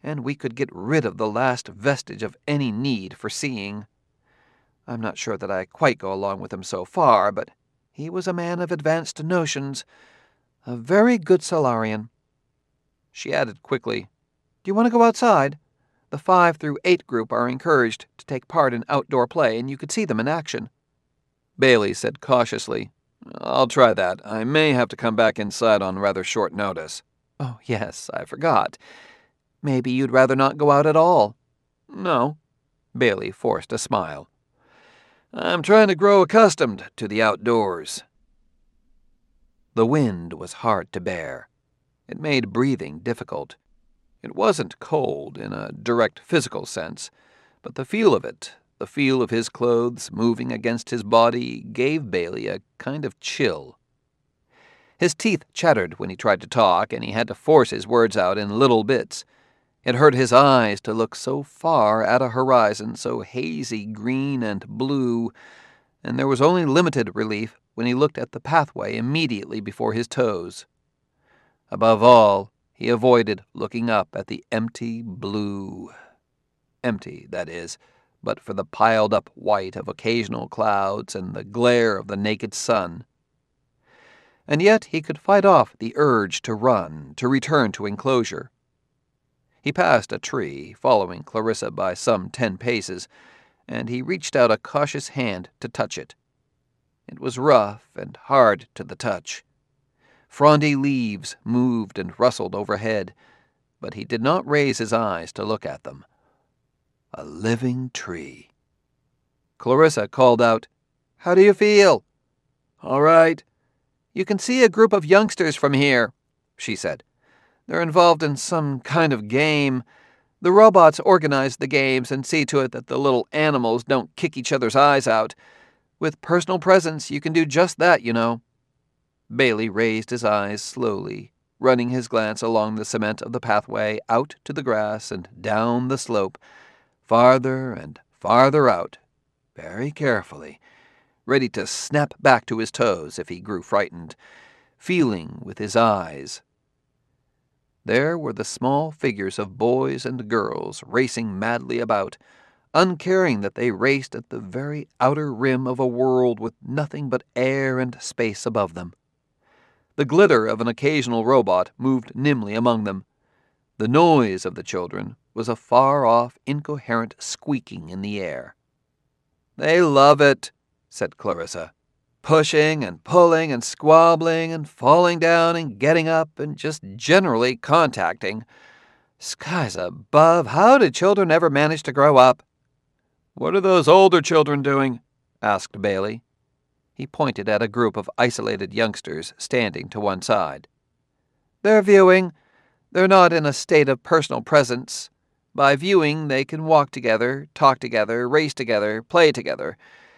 and we could get rid of the last vestige of any need for seeing. I'm not sure that I quite go along with him so far, but he was a man of advanced notions, a very good Solarian." She added quickly, "Do you want to go outside? The 5 through 8 group are encouraged to take part in outdoor play, and you could see them in action." Bailey said cautiously, "I'll try that. I may have to come back inside on rather short notice." "Oh, yes, I forgot. Maybe you'd rather not go out at all." "No." Bailey forced a smile. "I'm trying to grow accustomed to the outdoors." The wind was hard to bear. It made breathing difficult. It wasn't cold in a direct physical sense, but the feel of it, the feel of his clothes moving against his body, gave Bailey a kind of chill. His teeth chattered when he tried to talk, and he had to force his words out in little bits. It hurt his eyes to look so far at a horizon so hazy green and blue, and there was only limited relief when he looked at the pathway immediately before his toes. Above all, he avoided looking up at the empty blue. Empty, that is, but for the piled-up white of occasional clouds and the glare of the naked sun. And yet he could fight off the urge to run, to return to enclosure. He passed a tree, following Clarissa by some 10 paces, and he reached out a cautious hand to touch it. It was rough and hard to the touch. Frondy leaves moved and rustled overhead, but he did not raise his eyes to look at them. A living tree. Clarissa called out, "How do you feel?" "All right." "You can see a group of youngsters from here," she said. "They're involved in some kind of game. The robots organize the games and see to it that the little animals don't kick each other's eyes out. With personal presence, you can do just that, you know." Bailey raised his eyes slowly, running his glance along the cement of the pathway out to the grass and down the slope, farther and farther out, very carefully, ready to snap back to his toes if he grew frightened, feeling with his eyes. There were the small figures of boys and girls racing madly about, uncaring that they raced at the very outer rim of a world with nothing but air and space above them. The glitter of an occasional robot moved nimbly among them. The noise of the children was a far-off, incoherent squeaking in the air. "They love it," said Clarissa. "Pushing and pulling and squabbling and falling down and getting up and just generally contacting. Skies above, how do children ever manage to grow up?" "What are those older children doing?" asked Bailey. He pointed at a group of isolated youngsters standing to one side. "They're viewing. They're not in a state of personal presence. By viewing, they can walk together, talk together, race together, play together.